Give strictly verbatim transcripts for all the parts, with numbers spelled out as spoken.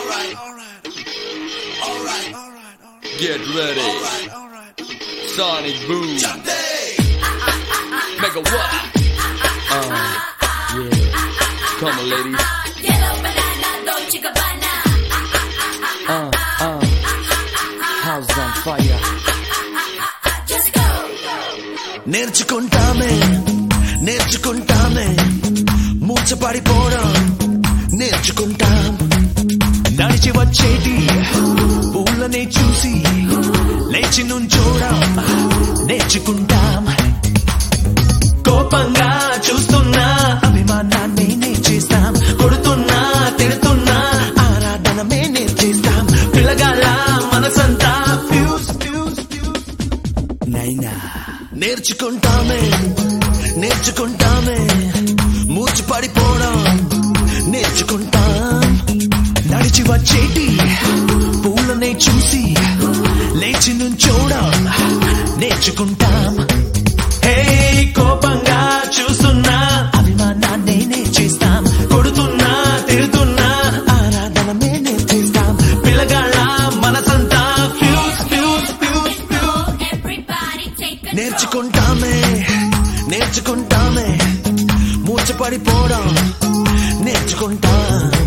Alright, alright, alright, alright, alright. Get ready. Alright, alright. Sonic Boom. Mega what? Uh, yeah. Come on, ladies. Yellow banana, Dolce Gabbana. Uh, uh. House on fire. Just go. నేర్చుకుంటామే నేర్చుకుంటామే మూచపడిపోవడం నేర్చుకుంటాం నడిచి వచ్చేటి పూలనే చూసి లేచి నుంచోడం నేర్చుకుంటాం కోపంగా చూస్తున్నా అభిమానాన్ని నేర్చేస్తాం కొడుతున్నా తిడుతున్నా ఆరాధనమే నేర్చేస్తాం పిల్లగాళ్ళ మనసంతా ఫ్యూజ్ ఫ్యూజ్ ఫ్యూజ్ నైనా నేర్చుకుంటామే నేర్చుకుంటామే మూర్చిపడిపోవడం నేర్చుకుంటాం నడిచి వచ్చేటి పూలనే చూసి లేచి నుంచోడం నేర్చుకుంటాం హే కోపంగా చూస్తున్నా అభిమానాన్ని నేర్చేస్తాం కొడుతున్నా తిడుతున్నా ఆరాధనమే నేర్చేస్తాం పిల్లగాళ్ళ మనసంతా ఫ్యూజ్ ఫ్యూజ్ ఫ్యూజ్ ఫ్యూజ్ నేర్చుకుంటామే నేర్చుకుంటామే మూర్చపడిపోవడం నేర్చుకుంటాం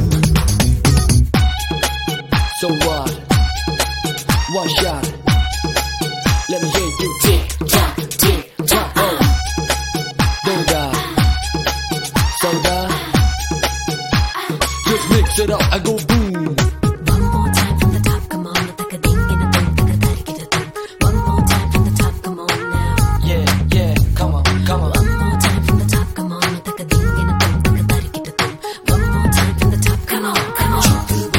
So what? One shot. Let me hear you tick tock, tick tock. Oh, Doga, soda. Just mix it up. I go boom. One more time from the top, come on. Take a ding in a ding, take a daddy get a ding. One more time from the top, come on now. Yeah, yeah. Come on, come on. One more time from the top, come on. Take a ding in a ding, take a daddy get a ding. One more time from the top, come on, come on.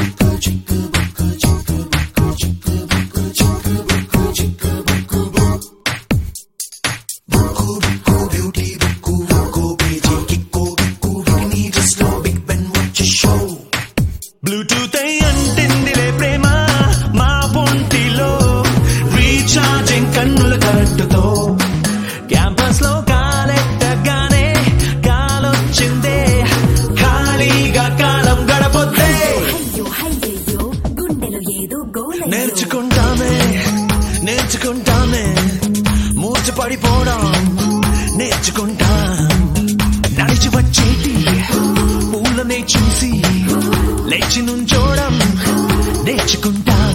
Bluetooth అంటిందిలే ప్రేమ మా ఒంటిలో recharging కన్నుల కట్టుతో campus లో కాలెట్టగానే కాలొచ్చిందే ఖాళీగా కాలం గడపొద్దే అయ్యో అయ్యయ్యో గుండెలో ఏదో గోల నేర్చుకుంటామే నేర్చుకుంటామే మూర్చపడిపోవడం నేర్చుకుంటాం నడిచి వచ్చేటి పూలనే చూసి లేచి నుంచోడం నేర్చుకుంటాం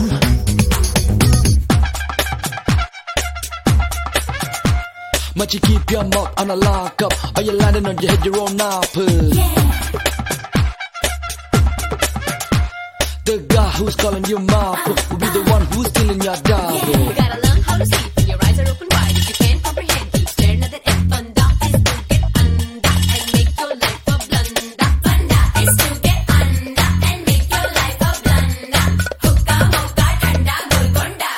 Might you keep your mouth on a lock up, or you landing on your head, your own apple. The guy who's calling you Marco will be the one who's stealing your dog. You gotta learn how to see when your eyes are open wide. If you can't comprehend, keep staring at that F. Funda is to get under and make your life a blunder. Funda is to get under and make your life a blunder. Hookah, mocha, tanda, golconda.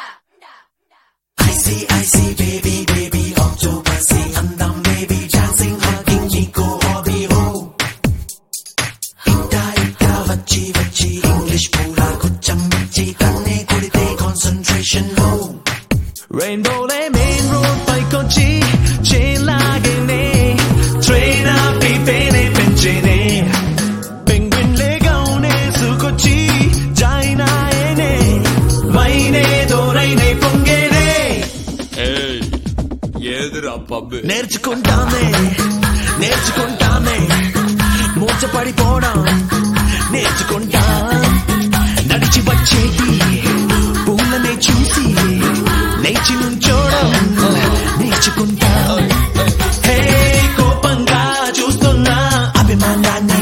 I see I see baby baby octopussy andam baby dancing hugging Nico hobby ho itta itta vachi vachi English pura kucham michi kanne kodite concentration ho rainbow le main road paikochi chain lagene train api pene penchene penguin le gaune sukochi jaina ene maine doraine pongene Hey, ఏదిరా pub నేర్చుకుంటామే నేర్చుకుంటామే మూర్చపడిపోవడం నేర్చుకుంటాం నడిచి వచ్చేటి పూలనే చూసి లేచి నుంచోడం నేర్చుకుంటాం హే కోపంగా చూస్తున్నా అభిమానాన్ని